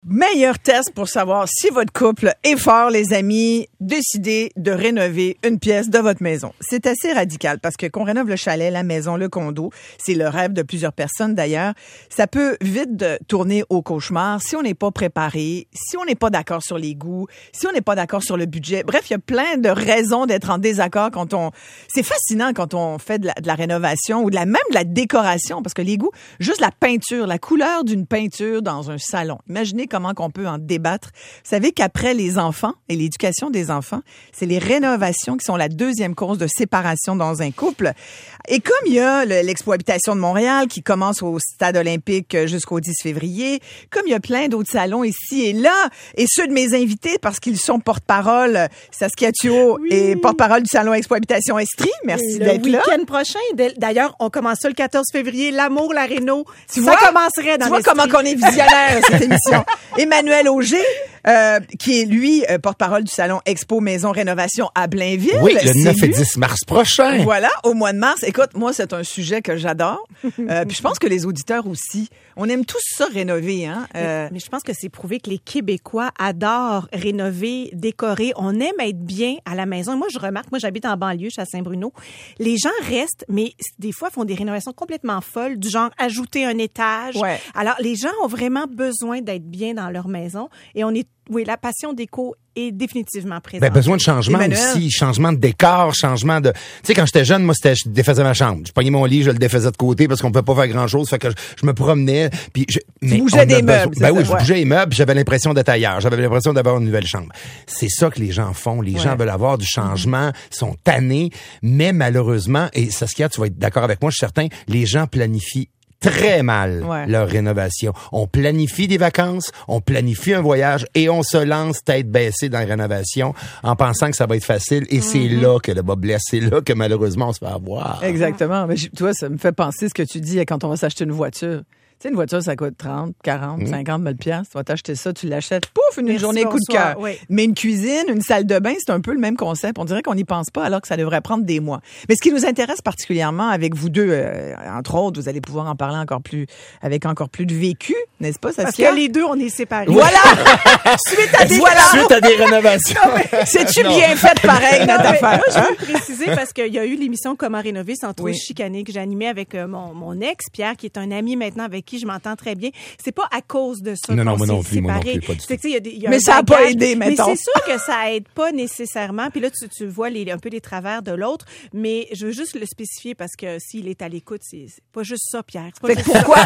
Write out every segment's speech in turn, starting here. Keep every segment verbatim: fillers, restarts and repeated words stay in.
Meilleur test pour savoir si votre couple est fort, les amis, décidez de rénover une pièce de votre maison. C'est assez radical parce que qu'on rénove le chalet, la maison, le condo, c'est le rêve de plusieurs personnes d'ailleurs. Ça peut vite de tourner au cauchemar si on n'est pas préparé, si on n'est pas d'accord sur les goûts, si on n'est pas d'accord sur le budget. Bref, il y a plein de raisons d'être en désaccord quand on... C'est fascinant quand on fait de la, de la rénovation ou de la, même de la décoration parce que les goûts, juste la peinture, la couleur d'une peinture dans un salon. Imaginez comment qu'on peut en débattre. Vous savez qu'après les enfants et l'éducation des enfants, c'est les rénovations qui sont la deuxième cause de séparation dans un couple. Et comme il y a l'Expo-Habitation de Montréal qui commence au Stade olympique jusqu'au dix février, comme il y a plein d'autres salons ici et là, et ceux de mes invités parce qu'ils sont porte-parole, Saskia Thuot oui. et porte-parole du salon Expo-Habitation Estrie. Merci le d'être là. Le week-end prochain. D'ailleurs, on commence ça le quatorze février. L'amour, la réno. Tu ça vois, commencerait dans Tu vois comment qu'on est visionnaire, cette émission. Emmanuel Auger, euh, qui est, lui, euh, porte-parole du salon Expo Maison Rénovation à Blainville. Oui, le neuf lui. et dix mars prochain. Voilà, au mois de mars. Écoute, moi, c'est un sujet que j'adore. Euh, puis je pense que les auditeurs aussi. On aime tous ça rénover, hein. Euh, mais, mais je pense que c'est prouvé que les Québécois adorent rénover, décorer. On aime être bien à la maison. Moi, je remarque, moi, j'habite en banlieue, je suis à Saint-Bruno. Les gens restent, mais des fois, font des rénovations complètement folles, du genre ajouter un étage. Ouais. Alors, les gens ont vraiment besoin d'être bien dans leur maison. Et on est, oui, la passion déco est définitivement présente. Ben, besoin de changement Emmanuel. aussi. Changement de décor, changement de... Tu sais, quand j'étais jeune, moi, c'était, je défaisais ma chambre. Je pognais mon lit, je le défaisais de côté parce qu'on pouvait pas faire grand-chose. Fait que je, je me promenais. Puis je, tu bougeais des meubles. Ben oui, ça, je ouais. bougeais les meubles. J'avais l'impression d'être ailleurs. J'avais l'impression d'avoir une nouvelle chambre. C'est ça que les gens font. Les ouais. gens veulent avoir du changement, mm-hmm. sont tannés. Mais malheureusement, et Saskia, tu vas être d'accord avec moi, je suis certain, les gens planifient très mal ouais. leur rénovation. On planifie des vacances, on planifie un voyage et on se lance tête baissée dans la rénovation en pensant que ça va être facile et mm-hmm. c'est là que le bas blesse, c'est là que malheureusement on se fait avoir. Exactement. Mais toi, ça me fait penser ce que tu dis quand on va s'acheter une voiture. Tu sais, une voiture, ça coûte trente, quarante, mmh. cinquante mille piastres. Tu vas t'acheter ça, tu l'achètes, pouf, une Merci, journée coup de cœur. Oui. Mais une cuisine, une salle de bain, c'est un peu le même concept. On dirait qu'on n'y pense pas alors que ça devrait prendre des mois. Mais ce qui nous intéresse particulièrement avec vous deux, euh, entre autres, vous allez pouvoir en parler encore plus, avec encore plus de vécu, n'est-ce pas, Saskia? Parce que les deux, on est séparés. Voilà! Suite à des, voilà. Suite à des rénovations. C'est-tu bien fait pareil, notre affaire? Moi, je veux préciser parce qu'il y a eu l'émission Comment rénover sans trop oui. chicaner que j'ai animée avec euh, mon, mon ex, Pierre, qui est un ami maintenant avec qui je m'entends très bien. C'est pas à cause de ça non, qu'on non, moi s'est non plus, moi non séparés. plus, pas du tout. Que, y a des, y a mais ça n'a pas aidé, mettons. Mais c'est sûr que ça aide pas nécessairement. Puis là, tu, tu vois les, un peu les travers de l'autre. Mais je veux juste le spécifier parce que s'il est à l'écoute, c'est, c'est pas juste ça, Pierre. C'est pas juste pourquoi?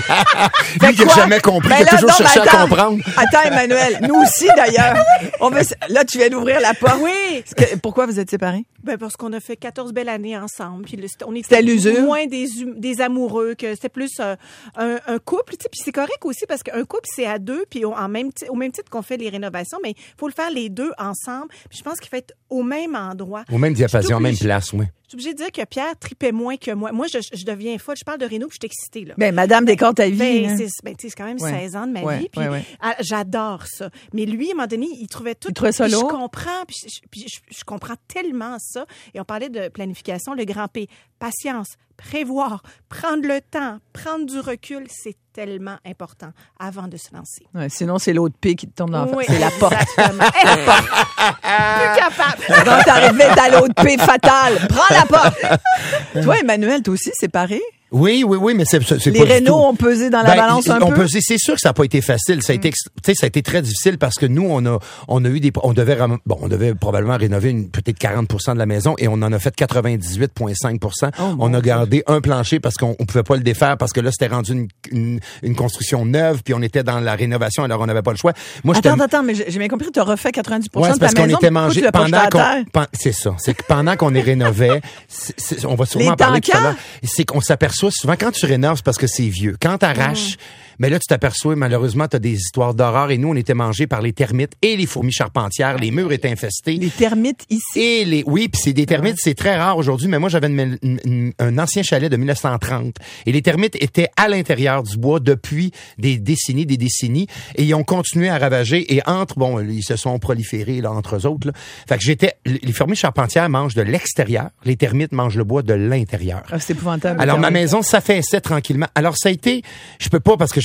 Lui qui n'a jamais compris, ben là, qui a toujours non, cherché attends, à comprendre. Attends, Emmanuel, nous aussi d'ailleurs. On veut, là, tu viens d'ouvrir la porte. Oui. Que, pourquoi vous êtes séparés? Ben parce qu'on a fait quatorze belles années ensemble. Puis le, on était c'était l'usure. Moins des, des amoureux, que c'était plus euh, un, un couple. Tu sais, puis c'est correct aussi parce qu'un couple, c'est à deux, puis au, en même, au même titre qu'on fait les rénovations, mais il faut le faire les deux ensemble. Puis je pense qu'il faut être au même endroit. Au même diapason, même place, oui. Je suis obligée de dire que Pierre tripait moins que moi. Moi, je, je deviens folle. Je parle de réno, puis je suis excitée, là. Ben, madame décore ta vie. Ben, hein. c'est, ben, c'est quand même ouais. seize ans de ma ouais, vie. Puis, ouais, ouais. ah, j'adore ça. Mais lui, à un moment donné, il trouvait tout. Il trouvait ça lourd. Je comprends, puis, je, puis je, je comprends tellement ça. Et on parlait de planification, le grand P. Patience, prévoir, prendre le temps, prendre du recul, c'est tellement important avant de se lancer. Ouais, sinon, c'est l'autre P qui te tombe dans la oui, face. C'est la porte. La porte. Plus capable. Quand t'arrivais à l'autre P fatale, prends la porte. Toi, Emmanuel, toi aussi, séparé? Oui, oui, oui, mais c'est, c'est les pas rénaux du tout. ont pesé dans la ben, balance un on peu. Peut, c'est sûr que ça n'a pas été facile. Ça a été, tu sais, ça a été très difficile parce que nous, on a, on a eu des, on devait, bon, on devait probablement rénover une, peut-être quarante pour cent de la maison et on en a fait quatre-vingt-dix-huit virgule cinq pour cent. Oh, on a gardé un plancher parce qu'on, on pouvait pas le défaire parce que là, c'était rendu une, une, une construction neuve puis on était dans la rénovation alors on n'avait pas le choix. Moi, attends, attends, mais j'ai bien compris, tu as refait quatre-vingt-dix pour cent ouais, de ta maison. maison. Était mangé tu pendant qu'on, pen, c'est ça. C'est que pendant qu'on les rénovait, c'est, c'est, on va sûrement en parler tout à l'heure. C'est qu'on s'aperçoit souvent quand tu rénoves, c'est parce que c'est vieux. Quand t'arraches, mmh. mais là, tu t'aperçois, malheureusement, t'as des histoires d'horreur et nous, on était mangés par les termites et les fourmis charpentières. Les murs étaient infestés. Les termites ici? Et les, oui, puis c'est des termites, ouais. c'est très rare aujourd'hui, mais moi, j'avais une, une, une, un ancien chalet de mille neuf cent trente et les termites étaient à l'intérieur du bois depuis des décennies, des décennies et ils ont continué à ravager et entre, bon, ils se sont proliférés, là, entre eux autres, là. Fait que j'étais, les fourmis charpentières mangent de l'extérieur, les termites mangent le bois de l'intérieur. Ah, c'est épouvantable. Alors, ma maison s'affaissait tranquillement. Alors, ça a été, je peux pas parce que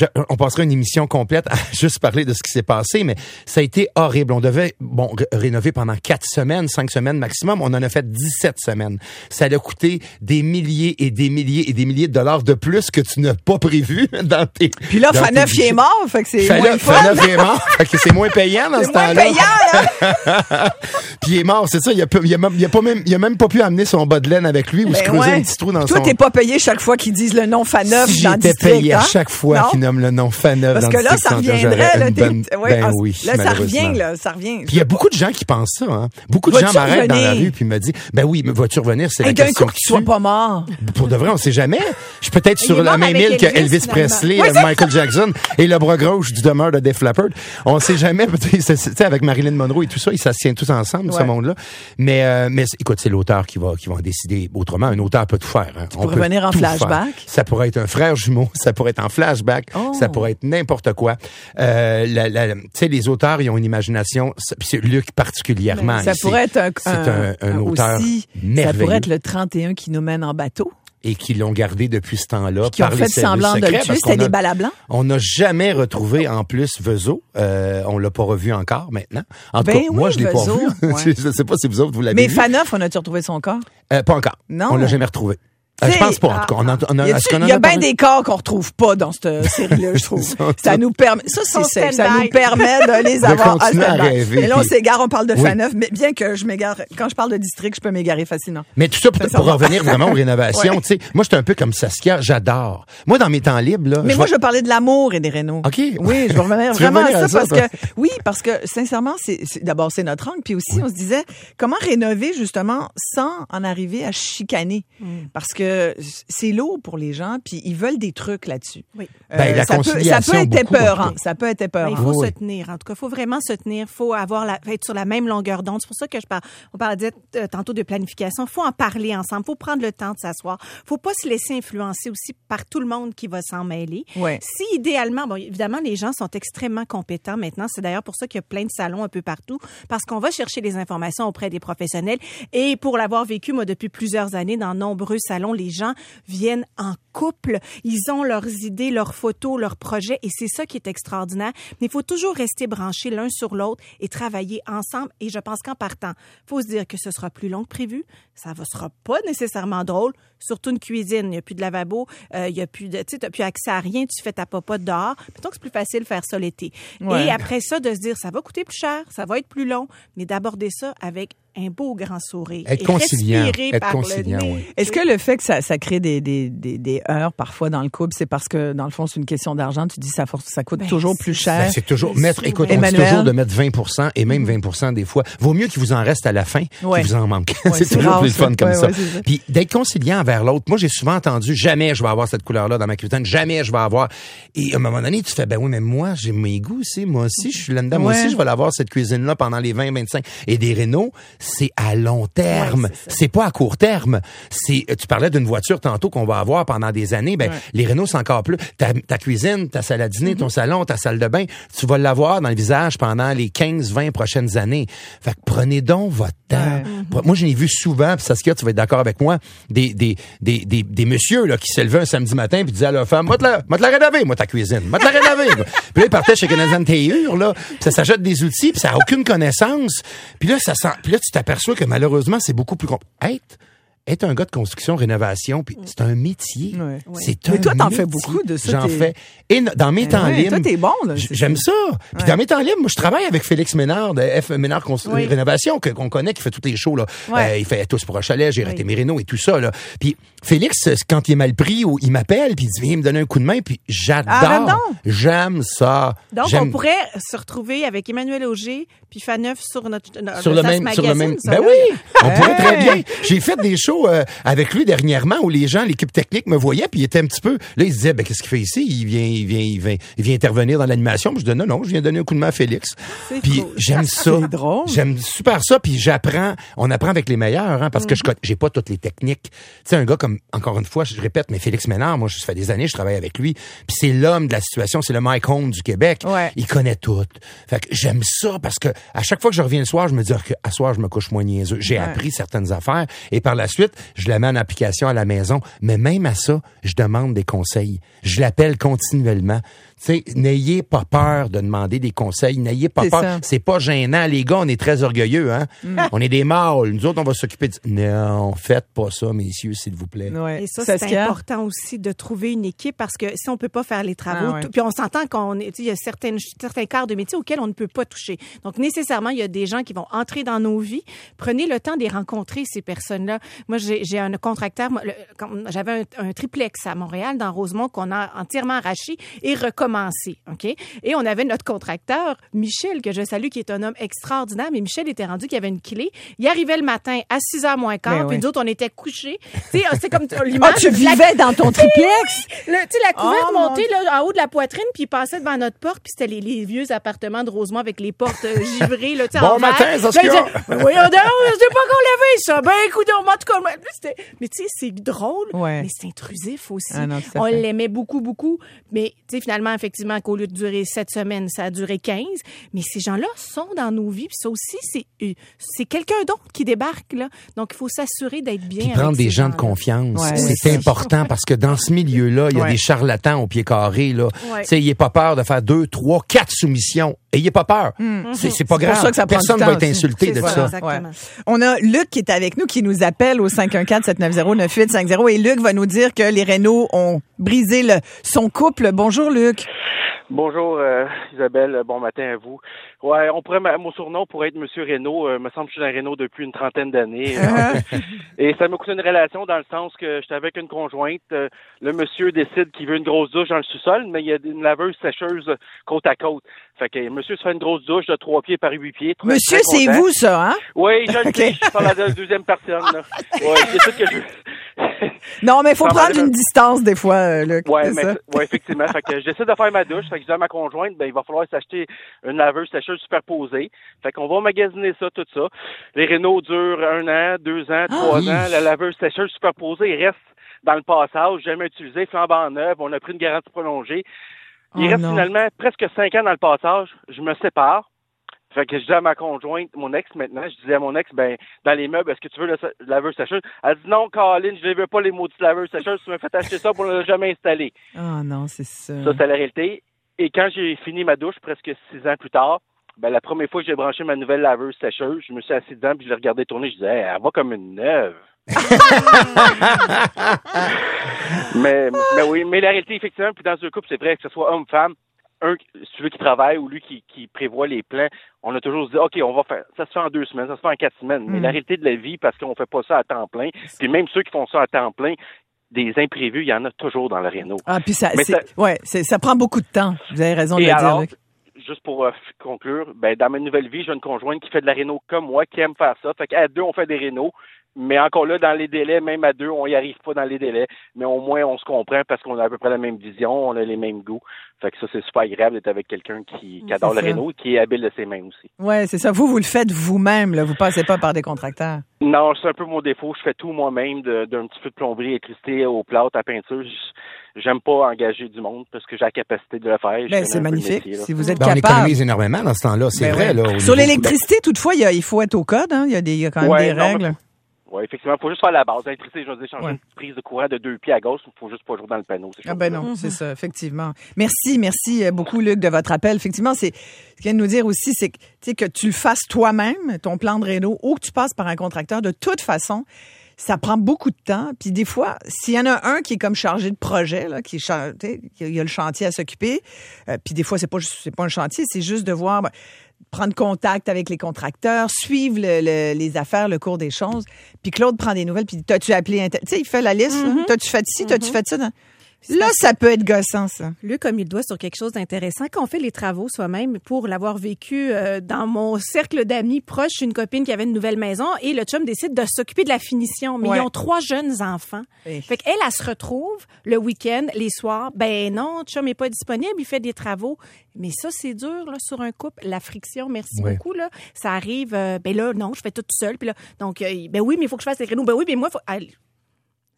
je, on passera une émission complète à juste parler de ce qui s'est passé, mais ça a été horrible. On devait, bon, ré- rénover pendant quatre semaines, cinq semaines maximum. On en a fait dix-sept semaines. Ça a coûté des milliers et des milliers et des milliers de dollars de plus que tu n'as pas prévu dans tes... Puis là, dans Faneuf, tes il est mort, fait que c'est moins Faneuf, le fun. Faneuf est mort, fait que c'est moins payant dans C'est ce moins temps-là. payant, là. Puis il est mort, c'est ça. Il a, pas- il a même, il a pas même, il a même pas pu amener son bas de laine avec lui ou se Ben creuser ouais. un petit trou dans Toi, son... t'es pas payé chaque fois qu'ils disent le nom Faneuf Si dans le j'étais district, payé à hein? chaque fois Non? qu'il nomme le nom Faneuf Parce dans que le là, district ça central, reviendrait. j'aurais Là, une t'es- bonne- ouais, ben ah, oui, là, ça malheureusement. revient, là, ça revient. Puis il y a beaucoup de gens qui pensent ça. Hein. Beaucoup de Vas-tu gens m'arrêtent dans la revenir? rue puis me disent, ben oui, mais vas-tu revenir? C'est la Hey, d'un question coup, que qu'il soit pas mort. Pour de vrai, on sait jamais. Je suis peut-être Il sur est la mort même avec île que Elvis, Elvis finalement. Presley, Oui, euh, c'est Michael Jackson et le bras gauche du demeure de Def Leppard. On sait jamais. Tu sais, avec Marilyn Monroe et tout ça, ils s'assiedent tous ensemble, ce Ouais. monde-là. Mais, euh, mais c'est- écoute, c'est l'auteur qui va, qui va en décider autrement. Un auteur peut tout faire. Hein. On pourrais peut venir en tout flashback. faire. Ça pourrait être un frère jumeau, ça pourrait être en flashback, Oh. ça pourrait être n'importe quoi. Euh, la, la, tu sais, les auteurs, ils ont une imagination, puis c'est Luc particulièrement. Ça ici. pourrait être un, C'est un, un auteur aussi, ça merveilleux. pourrait être le trente et un qui nous mène en bateau. Et qui l'ont gardé depuis ce temps-là. Qui ont par fait les services semblant de secrets, le tuer. parce C'était qu'on a- des balles à blanc. On n'a jamais retrouvé, en plus, Vezo. Euh, on l'a pas revu encore, maintenant. En tout Ben cas, oui, moi, je l'ai Vezo, pas vu. ouais. Je ne sais pas si vous autres, vous l'avez Mais vu. Faneuf, on a-tu retrouvé son corps? Euh, pas encore. Non. On l'a jamais retrouvé. Euh, T'sais, je pense pas, en tout cas. On a, on a, Il y a, est-ce qu'on en il y a bien parlé? des corps qu'on retrouve pas dans cette série-là, je trouve. Ça, ça nous permet, ça, c'est Son safe. Ça stand-by. nous permet de les De avoir continuer à stand-by. rêver, Mais là, on puis- s'égare, on parle de Oui. Faneuf, mais bien que je m'égare, quand je parle de district, je peux m'égarer facilement. Mais tout ça pour, Ça pour va. revenir vraiment aux rénovations, Ouais. tu sais. Moi, j'étais un peu comme Saskia, j'adore. Moi, dans mes temps libres, là. Mais je moi, vais- je veux parler de l'amour et des rénaux. OK. Oui, je veux revenir Tu veux vraiment revenir à à ça, ça, parce toi? que, oui, parce que, sincèrement, c'est, c'est- d'abord, c'est notre angle. Puis aussi, on se disait, comment rénover, justement, sans en arriver à chicaner? Parce que c'est lourd pour les gens, puis ils veulent des trucs là-dessus. Oui. Ben, la ça, peut, ça conciliation, peut être beaucoup, épeurant. beaucoup. Ça peut être Mais épeurant. il faut Oui, se oui. tenir. En tout cas, il faut vraiment se tenir. Il faut avoir la, être sur la même longueur d'onde. C'est pour ça que je parle. On parlait euh, tantôt de planification. Il faut en parler ensemble. Il faut prendre le temps de s'asseoir. Il faut pas se laisser influencer aussi par tout le monde qui va s'en mêler. Ouais. Si idéalement, bon, évidemment, les gens sont extrêmement compétents maintenant. C'est d'ailleurs pour ça qu'il y a plein de salons un peu partout, parce qu'on va chercher les informations auprès des professionnels. Et pour l'avoir vécu, moi, depuis plusieurs années, dans nombreux salons, les gens viennent en couple. Ils ont leurs idées, leurs photos, leurs projets, et c'est ça qui est extraordinaire. Mais il faut toujours rester branchés l'un sur l'autre et travailler ensemble. Et je pense qu'en partant, il faut se dire que ce sera plus long que prévu. Ça ne sera pas nécessairement drôle. Surtout une cuisine. Il n'y a plus de lavabo. Euh, il y a plus de, tu sais, t'as plus accès à rien. Tu fais ta popote dehors. Mettons que c'est plus facile de faire ça l'été. Ouais. Et après ça, de se dire, ça va coûter plus cher, ça va être plus long, mais d'aborder ça avec un beau grand sourire. Être et conciliant. respirer Être par conciliant, le nez. oui. Est-ce que le fait que ça, ça crée des, des, des, des heurts parfois dans le couple, c'est parce que, dans le fond, c'est une question d'argent? Tu dis ça, for- ça coûte Ben, toujours plus c'est- cher. Ben, c'est toujours Mais mettre, souvent. écoute, on dit Emmanuel? toujours de mettre vingt pour cent et même vingt pour cent des fois. Vaut mieux qu'il vous en reste à la fin Ouais. qu'il vous en manque. Ouais, c'est c'est toujours rare, plus le fun ça. comme Ouais, ça. ouais, c'est ça. Puis d'être conciliant envers l'autre. Moi, j'ai souvent entendu, jamais je vais avoir cette couleur-là dans ma cuisine, jamais je vais avoir. Et à un moment donné, tu fais, ben oui, mais moi, j'ai mes goûts aussi. Moi aussi, je suis là-dedans. Moi Ouais. aussi, je vais l'avoir cette cuisine-là pendant les vingt, vingt-cinq. Et des rénaux, c'est à long terme. Ouais, c'est ça. c'est pas à court terme. C'est, tu parlais d'une voiture tantôt qu'on va avoir pendant des années. Ben, Ouais. les rénaux, c'est encore plus. Ta, ta cuisine, ta salle à dîner, ton salon, ta salle de bain, tu vas l'avoir dans le visage pendant les quinze, vingt prochaines années. Fait que prenez donc votre temps. Ouais. Pre- Moi, je l'ai vu souvent, puis Saskia, tu vas être d'accord avec moi, des, des, des, des, des messieurs, là, qui se levaient un samedi matin puis disaient à leur femme, moi te la, moi te la rénover, moi ta cuisine. Moi te la rénover. Puis là, ils partaient chez Canadian Tire, là, puis ça s'achète des outils, puis ça a aucune connaissance. Puis là, ça sent, puis là, tu t'aperçois que malheureusement, c'est beaucoup plus compliqué. Être, être un gars de construction, rénovation, puis c'est un métier. Ouais. C'est Mais un toi, t'en fais métier. beaucoup de ça, J'en t'es- fais. Et n- dans mes Ben temps ouais, libres. toi, t'es bon, là. j- C'est- J'aime ça. Puis Ouais. dans mes temps libres, moi, je travaille avec Félix Ménard de F Ménard Constru- Oui. Rénovation, que, qu'on connaît, qui fait tous les shows, là. Ouais. Euh, il fait Tous pour un chalet, j'ai Oui. raté mes rénaux et tout ça, là. Puis Félix, euh, quand il est mal pris, ou il m'appelle, puis il dit, viens me donner un coup de main, puis j'adore. Arrête donc. J'aime ça. Donc, J'aime- on pourrait se retrouver avec Emmanuel Auger puis Faneuf sur notre sur le ça se même sur le même magazine, ça, ben là. oui, on pourrait très Hey! bien. J'ai fait des shows euh, avec lui dernièrement où les gens, l'équipe technique me voyaient puis il était un petit peu là, il se disait ben qu'est-ce qu'il fait ici? Il vient il vient il vient il vient intervenir dans l'animation. Puis je dis non non, je viens donner un coup de main à Félix. C'est Puis cool. j'aime ça. C'est drôle. J'aime super ça puis j'apprends, on apprend avec les meilleurs hein, parce que je connais- j'ai pas toutes les techniques. Tu sais un gars comme encore une fois, je répète mais Félix Ménard, moi ça fait des années je travaille avec lui, puis c'est l'homme de la situation, c'est le Mike Holmes du Québec. Ouais. Il connaît tout. Fait que j'aime ça parce que à chaque fois que je reviens le soir, je me dis que à soir je me couche moins niaiseux. J'ai Ouais. appris certaines affaires et par la suite, je la mets en application à la maison. Mais même à ça, je demande des conseils. Je l'appelle continuellement. sais, n'ayez pas peur de demander des conseils, n'ayez pas C'est peur. ça. C'est pas gênant. Les gars, on est très orgueilleux, hein. Mm. On est des mâles. Nous autres, on va s'occuper de... Non, faites pas ça, messieurs, s'il vous plaît. Ouais. Et ça, Ça, c'est ce important aussi de trouver une équipe parce que si on peut pas faire les travaux, Ah ouais. tout, puis on s'entend qu'on est, il y a certaines, certains quarts de métier auxquels on ne peut pas toucher. Donc, nécessairement, il y a des gens qui vont entrer dans nos vies. Prenez le temps de les rencontrer, ces personnes-là. Moi, j'ai, j'ai un contracteur, moi, le, quand, j'avais un, un triplex à Montréal, dans Rosemont, qu'on a entièrement arraché et recommencé, OK? Et on avait notre contracteur, Michel, que je salue, qui est un homme extraordinaire, mais Michel était rendu qu'il avait une clé. Il arrivait le matin à six heures moins quart, Ben puis oui. nous autres, on était couchés. Tu sais, c'est comme l'image. Ah, tu vivais dans ton triplex? Le, tu sais, la couverte Oh, mon montée là, en haut de la poitrine, puis il passait devant notre porte, puis c'était les, les vieux appartements de Rosemont avec les portes euh, givrées. Là, tu sais, Bon en verre. matin, Saskia. Là, il disait, ben voyons donc, c'est pas qu'on l'avait, ça. Ben écoute, en tout cas, mais, c'était... mais tu sais, c'est drôle, Ouais. mais c'est intrusif aussi. Ah non, tout à On fait. l'aimait beaucoup, beaucoup. Mais tu sais, finalement, effectivement, qu'au lieu de durer sept semaines, ça a duré quinze. Mais ces gens-là sont dans nos vies, puis ça aussi, c'est, euh, c'est quelqu'un d'autre qui débarque. Là. Donc, il faut s'assurer d'être bien Puis avec prendre des ces gens de gens-là. confiance. Ouais, c'est c'est important parce que dans ce milieu-là, il y a Ouais. des charlatans au pied carré, là. Ouais. Tu sais, ayez pas peur de faire deux, trois, quatre soumissions. Ayez pas peur. C'est, c'est pas C'est grave. pour ça que ça prend Personne du va temps être aussi. insulté C'est de ça. ça. Exactement. On a Luc qui est avec nous, qui nous appelle au cinq un quatre, sept neuf zéro, neuf huit cinq zéro. Et Luc va nous dire que les Renault ont brisé le, son couple. Bonjour, Luc. Bonjour euh, Isabelle, bon matin à vous. Ouais, on pourrait mon surnom pourrait être Monsieur Renault. Euh, me semble que je suis dans Renault depuis une trentaine d'années. Euh, et ça m'a coûté une relation dans le sens que j'étais avec une conjointe. Euh, le monsieur décide qu'il veut une grosse douche dans le sous-sol, mais il y a une laveuse sécheuse côte à côte. Fait que monsieur se fait une grosse douche de trois pieds par huit pieds. Très, Monsieur, très c'est content. vous, ça, hein? Oui, je le Ok. sais, je parle à la deuxième personne. Là. Ouais, c'est tout que je... Non, mais il faut Ça prendre va, une là. distance, des fois, euh, Luc. Ouais, c'est mais ça? ouais, effectivement. Fait que je décide de faire ma douche. Fait que je dis à ma conjointe, ben il va falloir s'acheter une laveuse sécheuse superposée. Fait qu'on va magasiner ça, tout ça. Les Renault durent un an, deux ans, trois oui. ans. La laveuse sécheuse superposée reste dans le passage, jamais utilisée, flambant neuve. On a pris une garantie prolongée. Il Oh reste non. finalement presque cinq ans dans le passage. Je me sépare. Fait que je dis à ma conjointe, mon ex maintenant, je disais à mon ex, ben, dans les meubles, est-ce que tu veux le sa- laveuse sécheuse? Elle dit non, Caroline, je ne veux pas les maudites laveuses sécheuses, tu m'as fait acheter ça pour ne le jamais installer. Oh non, c'est ça. Ça, c'est la réalité. Et quand j'ai fini ma douche, presque six ans plus tard, ben, la première fois que j'ai branché ma nouvelle laveuse sécheuse, je me suis assis dedans puis je l'ai regardé tourner, je disais, hey, elle va comme une neuve. mais, mais oui, mais la réalité, effectivement, puis dans un couple, c'est vrai que ce soit homme-femme, un, celui qui travaille ou lui qui, qui prévoit les plans, on a toujours dit, OK, on va faire, ça se fait en deux semaines, ça se fait en quatre semaines. Mais Mm. la réalité de la vie, parce qu'on fait pas ça à temps plein, puis même ceux qui font ça à temps plein, des imprévus, il y en a toujours dans le Renault. Ah, puis ça, Mais c'est, ça- ouais, c'est, ça prend beaucoup de temps. Vous avez raison de Et le alors, dire, Luc. juste pour euh, f- conclure, ben, dans ma nouvelle vie, j'ai une conjointe qui fait de la réno comme moi, qui aime faire ça. Fait qu'à deux, on fait des rénaux. Mais encore là, dans les délais, même à deux, on y arrive pas dans les délais. Mais au moins, on se comprend parce qu'on a à peu près la même vision, on a les mêmes goûts. Fait que ça, c'est super agréable d'être avec quelqu'un qui, qui adore C'est le ça. réno et qui est habile de ses mains aussi. Ouais, c'est ça. Vous, vous le faites vous-même, là. Vous passez pas par des contracteurs. Non, c'est un peu mon défaut. Je fais tout moi-même, de- d'un petit peu de plomberie, électricité, au plâtre, à peinture. Je- J'aime pas engager du monde parce que j'ai la capacité de le faire. Je Ben, connais c'est un peu le magnifique. métier, là. Si vous êtes Ben, on capable. économise énormément dans ce temps-là, c'est Ben vrai. ouais. Là, au Sur niveau- l'électricité, toutefois, il, y a, il faut être au code, hein. Il y a des, il y a quand même Ouais, des non, règles. Oui, effectivement, il faut juste faire la base. L'électricité, je veux dire, changer Ouais. une prise de courant de deux pieds à gauche, il faut juste pas jouer dans le panneau. c'est Ah ben chose-là. non, c'est ça, effectivement. Merci, merci euh, beaucoup, Luc, de votre appel. Effectivement, c'est ce qu'il vient de nous dire aussi, c'est que, tu sais, que tu le fasses toi-même, ton plan de réno, ou que tu passes par un contracteur. De toute façon, ça prend beaucoup de temps. Puis des fois, s'il y en a un qui est comme chargé de projet, là, qui est cha- tu sais, il y a le chantier à s'occuper. euh, puis des fois, c'est pas juste- c'est pas un chantier, c'est juste de voir. Ben, prendre contact avec les contracteurs, suivre le- le- les affaires, le cours des choses. Puis Claude prend des nouvelles, puis t'as-tu appelé... un tel- Tu sais, il fait la liste. là. T'as-tu fait ci, t'as-tu fait ça? dans- Là, ça peut être gossant, ça. Lui, comme il doit sur quelque chose d'intéressant, quand on fait les travaux soi-même, pour l'avoir vécu euh, dans mon cercle d'amis proches, une copine qui avait une nouvelle maison et le chum décide de s'occuper de la finition. Mais Ouais. ils ont trois jeunes enfants. Et- Fait qu'elle, elle se retrouve le week-end, les soirs. Ben non, le chum n'est pas disponible, il fait des travaux. Mais ça, c'est dur là, sur un couple. La friction, merci Ouais. beaucoup. Là. Ça arrive, euh, ben là, non, je fais tout seul. Puis là, donc, euh, ben oui, mais il faut que je fasse les rénaux. Ben oui, mais moi, faut... Ah,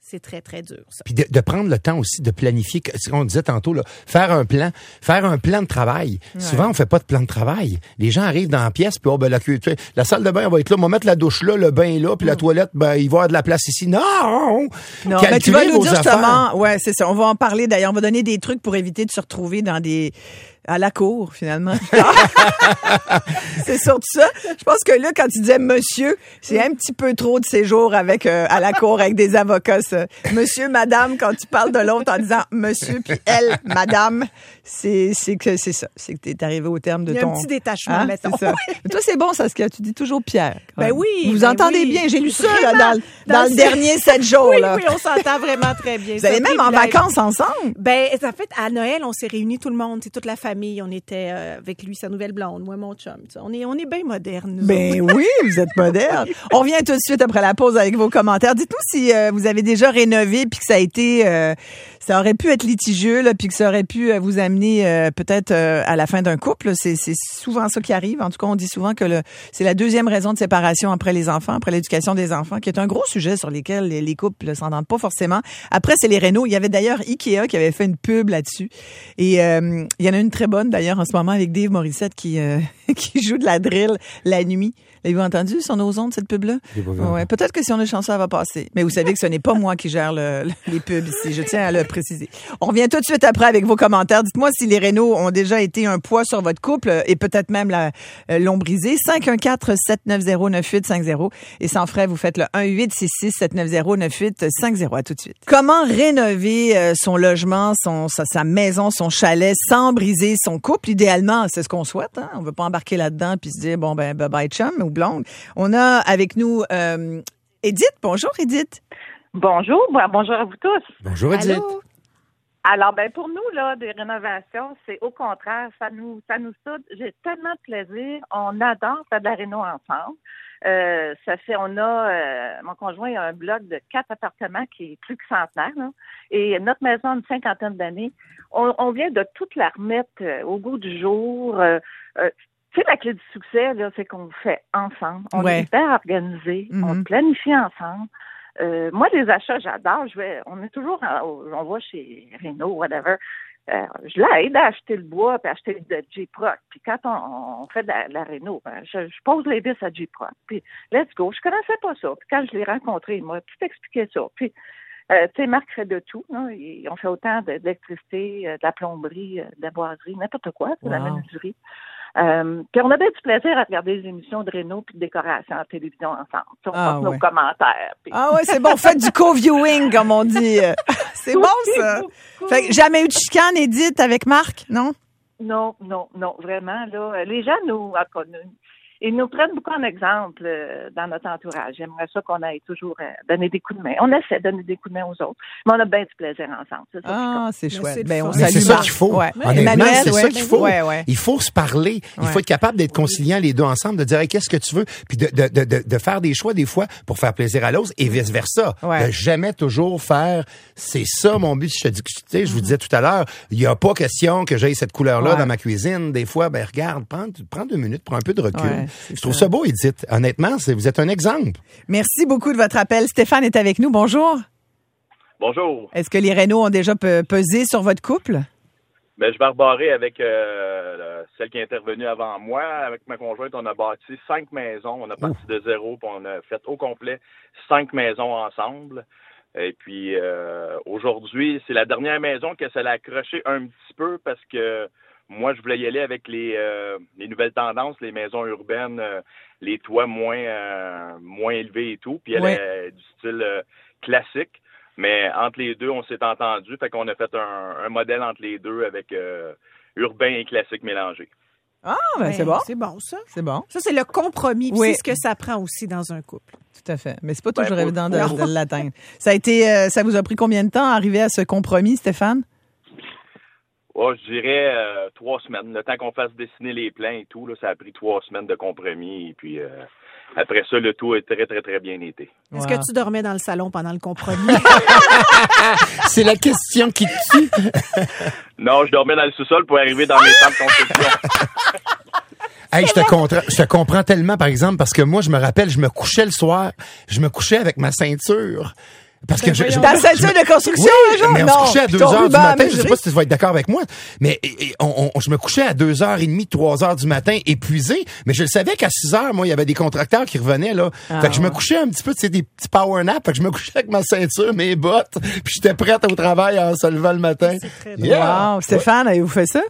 c'est très, très dur, ça. Puis de, de prendre le temps aussi de planifier, ce qu'on disait tantôt, là, faire un plan, faire un plan de travail. Ouais. Souvent, on fait pas de plan de travail. Les gens arrivent dans la pièce, puis oh, ben, la, la salle de bain, on va être là, on va mettre la douche là, le bain là, puis mm. la toilette, ben, il va y avoir de la place ici. Non! Non, mais tu vas nous dire justement, ouais, c'est ça. On va en parler d'ailleurs. On va donner des trucs pour éviter de se retrouver dans des... à la cour, finalement. C'est surtout ça. Je pense que là, quand tu disais monsieur, c'est un petit peu trop de séjour avec euh, à la cour avec des avocats, ça. Monsieur, madame, quand tu parles de l'autre en disant monsieur puis elle, madame, c'est c'est que c'est ça. C'est que t'es arrivé au terme de ton... Il y a un petit détachement, hein? mettons. C'est ça. Mais toi, c'est bon, Saskia. Tu dis toujours Pierre. Ben oui. Vous vous ben entendez oui. bien. J'ai lu ça Vraiment, là, dans, dans, dans le dernier sept jours. Oui, là. oui, on s'entend vraiment très bien. Vous allez même en vacances ensemble? Ben, en fait, à Noël, on s'est réunis tout le monde, c'est toute la famille. On était euh, avec lui, sa nouvelle blonde, moi, mon chum. T'sais. On est, on est bien modernes. Nous ben autres. oui, vous êtes modernes. On revient tout de suite après la pause avec vos commentaires. Dites-nous si euh, vous avez déjà rénové puis que ça a été, euh, ça aurait pu être litigieux là, puis que ça aurait pu euh, vous amener euh, peut-être euh, à la fin d'un couple. C'est, c'est souvent ça qui arrive. En tout cas, on dit souvent que le, c'est la deuxième raison de séparation après les enfants, après l'éducation des enfants, qui est un gros sujet sur lequel les, les couples ne s'entendent pas forcément. Après, c'est les rénos. Il y avait d'ailleurs Ikea qui avait fait une pub là-dessus. Et euh, il y en a une très bonne d'ailleurs en ce moment avec Dave Morissette qui euh, qui joue de la drill la nuit. L'avez-vous entendu sur nos ondes, cette pub-là? Ouais, peut-être que si on est chanceux, elle va passer. Mais vous savez que ce n'est pas moi qui gère le, les pubs ici. Je tiens à le préciser. On revient tout de suite après avec vos commentaires. Dites-moi si les rénaux ont déjà été un poids sur votre couple et peut-être même la, euh, l'ont brisé. cinq un quatre, sept neuf zéro, neuf huit cinq zéro. Et sans frais, vous faites le un huit six six, sept neuf zéro, neuf huit cinq zéro. À tout de suite. Comment rénover euh, son logement, son, sa, sa maison, son chalet sans briser son couple? Idéalement, c'est ce qu'on souhaite. Hein? On veut pas embarquer là-dedans puis se dire, bon, ben, bye bye chum ou blonde. On a avec nous euh, Edith. Bonjour, Edith. Bonjour. Bonjour à vous tous. Bonjour, Edith. Allô? Alors, ben pour nous, là, des rénovations, c'est au contraire, ça nous ça nous soude. J'ai tellement de plaisir. On adore faire de la réno ensemble. Euh, ça fait, on a, euh, mon conjoint a un bloc de quatre appartements qui est plus que centenaire, là, et notre maison a une cinquantaine d'années. On, on vient de toute la remettre euh, au goût du jour. Euh, euh, Tu sais, la clé du succès, là, c'est qu'on le fait ensemble. On ouais. est hyper organisé. Mm-hmm. On planifie ensemble. Euh, moi, les achats, j'adore. Je vais, on est toujours, en, on va chez Renault, whatever. Euh, je l'aide à acheter le bois puis à acheter le J-Proc. Puis quand on, on fait de la, de la Renault, ben, je, je pose les vis à J-Proc. Puis let's go. Je connaissais pas ça. Puis quand je l'ai rencontré, il m'a tout expliqué ça. Puis Euh, tu sais, Marc fait de tout. Là. Ils ont fait autant d'électricité, de la plomberie, de la boiserie, n'importe quoi, de wow. la menuiserie. Euh, puis on avait du plaisir à regarder les émissions de Réno puis de décoration en télévision ensemble. On ah, passe ouais. nos commentaires. Puis... Ah ouais, c'est bon. Faites du co-viewing, comme on dit. C'est bon, ça. Fait que jamais eu de chicane, Edith, avec Marc, non? Non, non, non, vraiment. Là, les gens nous... Ils nous prennent beaucoup en exemple euh, dans notre entourage. J'aimerais ça qu'on aille toujours euh, donner des coups de main. On essaie de donner des coups de main aux autres, mais on a bien du plaisir ensemble. C'est ça ah, c'est chouette. C'est, ben, on c'est ça qu'il faut. Ouais. Honnêtement, Emmanuel, c'est ouais. ça qu'il faut. Ouais, ouais. Il faut se parler. Il ouais. faut être capable d'être conciliant les deux ensemble, de dire hey, qu'est-ce que tu veux, puis de, de, de, de, de faire des choix des fois pour faire plaisir à l'autre et vice-versa. Ouais. De jamais toujours faire c'est ça mon but. Je te dis, tu sais, je vous disais tout à l'heure, il n'y a pas question que j'aille cette couleur-là ouais. dans ma cuisine. Des fois, ben regarde, prends, prends deux minutes, prends un peu de recul. Ouais, je trouve ça, ça beau, Edith. Honnêtement, c'est, vous êtes un exemple. Merci beaucoup de votre appel. Stéphane est avec nous. Bonjour. Bonjour. Est-ce que les rénaux ont déjà pe- pesé sur votre couple? Ben, je vais rebarrer avec euh, celle qui est intervenue avant moi. Avec ma conjointe, on a bâti cinq maisons. On a parti Ouh. de zéro, puis on a fait au complet cinq maisons ensemble. Et puis, euh, aujourd'hui, c'est la dernière maison que ça l'a accroché un petit peu parce que moi, je voulais y aller avec les, euh, les nouvelles tendances, les maisons urbaines, euh, les toits moins euh, moins élevés et tout. Puis elle ouais. est du style euh, classique. Mais entre les deux, on s'est entendu. Fait qu'on a fait un, un modèle entre les deux avec euh, urbain et classique mélangé. Ah, ben, ben c'est bon. C'est bon, ça. C'est bon. Ça, c'est le compromis. Oui. C'est ce que ça prend aussi dans un couple. Tout à fait. Mais c'est pas toujours ben, évident de, de l'atteindre. Ça a été, euh, ça vous a pris combien de temps à arriver à ce compromis, Stéphane? Oh, je dirais euh, trois semaines. Le temps qu'on fasse dessiner les plans et tout, là, ça a pris trois semaines de compromis. Et puis, euh, après ça, le tout est très, très, très bien été. Est-ce wow. que tu dormais dans le salon pendant le compromis? C'est la question qui tue. Non, je dormais dans le sous-sol pour arriver dans mes temps de construction. Hey, je te comprends, je te comprends tellement, par exemple, parce que moi, je me rappelle, je me couchais le soir, je me couchais avec ma ceinture. Parce que je, je, Dans la ceinture de construction, oui, là, genre? mais on non, se couchait à deux ton heures du ruban, matin. mais Je sais pas si tu vas être d'accord avec moi, mais et, et, on, on, je me couchais à deux heures et demie, trois heures du matin, épuisé. Mais je le savais qu'à six heures, moi, il y avait des contracteurs qui revenaient, là. Ah, fait que je me ouais. couchais un petit peu, tu sais, des petits power naps. Fait que je me couchais avec ma ceinture, mes bottes, puis j'étais prête au travail en se levant le matin. C'est très drôle. Yeah. Wow. Stéphane, avez-vous fait ça?